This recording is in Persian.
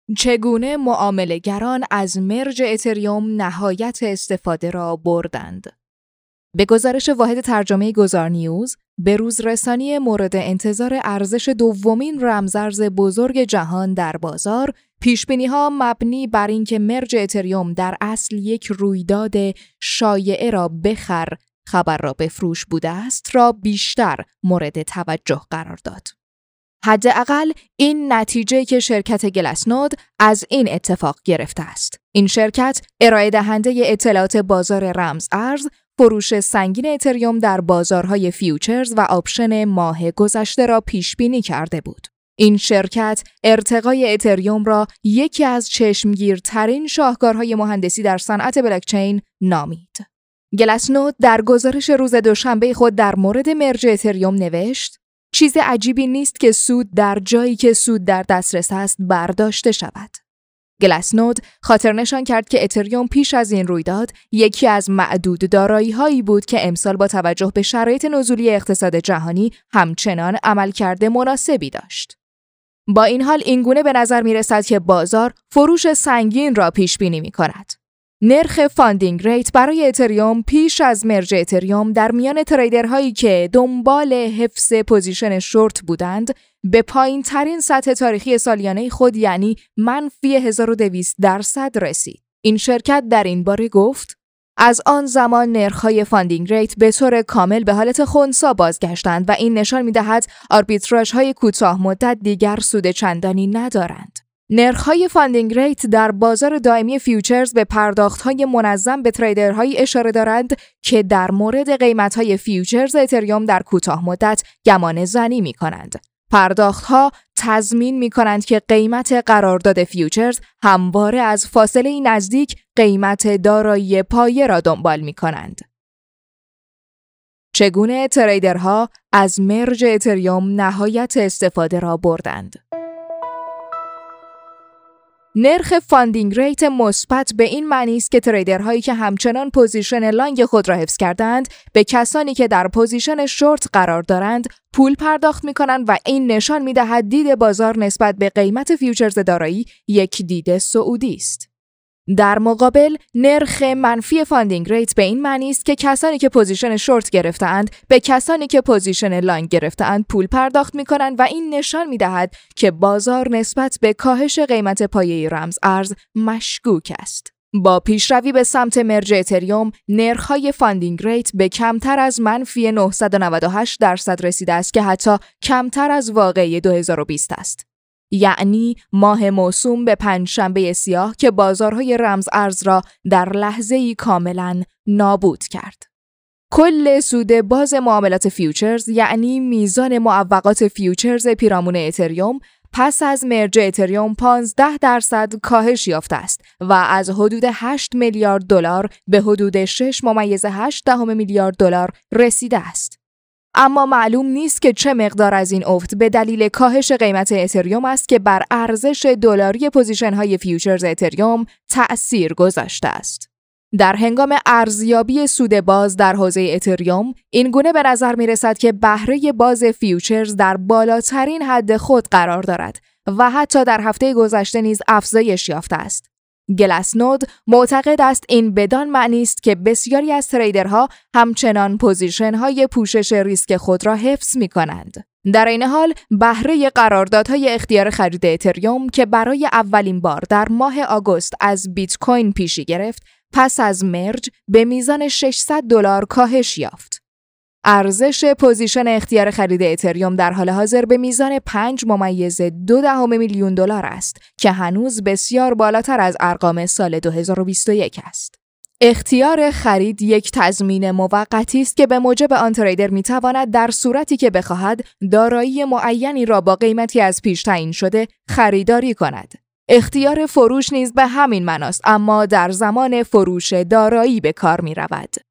چگونه معامله‌گران از مرج اتریوم نهایت استفاده را بردند؟ به گزارش واحد ترجمه گذارنیوز، به روز رسانی مورد انتظار ارزش دومین رمزارز بزرگ جهان در بازار، پیشبینی‌ها مبنی بر اینکه مرج اتریوم در اصل یک رویداد شایعه را بخر، خبر را بفروش بوده است، را بیشتر مورد توجه قرار داد. حداقل این نتیجه که شرکت گلاسنود از این اتفاق گرفته است. این شرکت ارائه دهنده اطلاعات بازار رمز ارز، فروش سنگین اتریوم در بازارهای فیوچرز و آپشن ماه گذشته را پیش بینی کرده بود. این شرکت ارتقای اتریوم را یکی از چشمگیرترین شاهکارهای مهندسی در صنعت بلاکچین نامید. گلاسنود در گزارش روز دوشنبه خود در مورد مرج اتریوم نوشت: چیز عجیبی نیست که سود در جایی که سود در دسترس است برداشته شود. گلاسنود خاطر نشان کرد که اتریوم پیش از این رویداد یکی از معدود دارایی‌هایی بود که امسال با توجه به شرایط نزولی اقتصاد جهانی همچنان عملکرد مناسبی داشت. با این حال اینگونه به نظر می‌رسد که بازار فروش سنگین را پیش بینی می‌کند. نرخ فاندینگ ریت برای اتریوم پیش از مرج اتریوم در میان تریدرهایی که دنبال حفظ پوزیشن شورت بودند به پایین ترین سطح تاریخی سالیانه خود، یعنی منفی 1200% رسید. این شرکت در این باره گفت: از آن زمان نرخ‌های فاندینگ ریت به طور کامل به حالت خنثی بازگشتند و این نشان می‌دهد آربیتراژهای کوتاه مدت دیگر سود چندانی ندارند. نرخ‌های فاندینگ ریت در بازار دائمی فیوچرز به پرداخت‌های منظم به تریدرهایی اشاره دارند که در مورد قیمت‌های فیوچرز اتریوم در کوتاه مدت گمان زنی می‌کنند. پرداخت‌ها تضمین می‌کنند که قیمت قرارداد فیوچرز همواره از فاصله نزدیک قیمت دارایی پایه را دنبال می‌کنند. چگونه تریدرها از مرج اتریوم نهایت استفاده را بردند؟ نرخ فاندینگ ریت مثبت به این معنی است که تریدرهایی که همچنان پوزیشن لانگ خود را حفظ کردند به کسانی که در پوزیشن شورت قرار دارند پول پرداخت می‌کنند و این نشان می‌دهد دید بازار نسبت به قیمت فیوچرز دارایی یک دید صعودی است. در مقابل نرخ منفی فاندینگ ریت به این معنی است که کسانی که پوزیشن شورت گرفته‌اند به کسانی که پوزیشن لانگ گرفته‌اند پول پرداخت می‌کنند و این نشان می‌دهد که بازار نسبت به کاهش قیمت پایه رمز ارز مشکوک است. با پیشروی به سمت مرج اتریوم، نرخ‌های فاندینگ ریت به کمتر از منفی 998% رسیده است که حتی کمتر از واقعه 2020 است. یعنی ماه موسوم به پنجشنبه سیاه که بازارهای رمز ارز را در لحظه‌ای کاملاً نابود کرد. کل سود باز معاملات فیوچرز، یعنی میزان معوقات فیوچرز پیرامون اتریوم، پس از مرج اتریوم 15% کاهش یافته است و از حدود 8 میلیارد دلار به حدود 6.8 میلیارد دلار رسیده است. اما معلوم نیست که چه مقدار از این افت به دلیل کاهش قیمت اتریوم است که بر ارزش دلاری پوزیشن‌های فیوچرز اتریوم تأثیر گذاشته است. در هنگام ارزیابی سود باز در حوزه اتریوم، این گونه به نظر می رسد که بهره باز فیوچرز در بالاترین حد خود قرار دارد و حتی در هفته گذشته نیز افزایش یافته است. گلاسنود معتقد است این بدان معنی است که بسیاری از تریدرها همچنان پوزیشن‌های پوشش ریسک خود را حفظ می‌کنند. در این حال بهره قراردادهای اختیار خرید اتریوم که برای اولین بار در ماه آگوست از بیت کوین پیشی گرفت، پس از مرج به میزان $600 کاهش یافت. ارزش پوزیشن اختیار خرید اتریوم در حال حاضر به میزان 5.2 میلیون دلار است که هنوز بسیار بالاتر از ارقام سال 2021 است. اختیار خرید یک تضمین موقتی است که به موجب آن تریدر میتواند در صورتی که بخواهد دارایی معینی را با قیمتی از پیش تعیین شده خریداری کند. اختیار فروش نیز به همین معناست، اما در زمان فروش دارایی به کار می رود.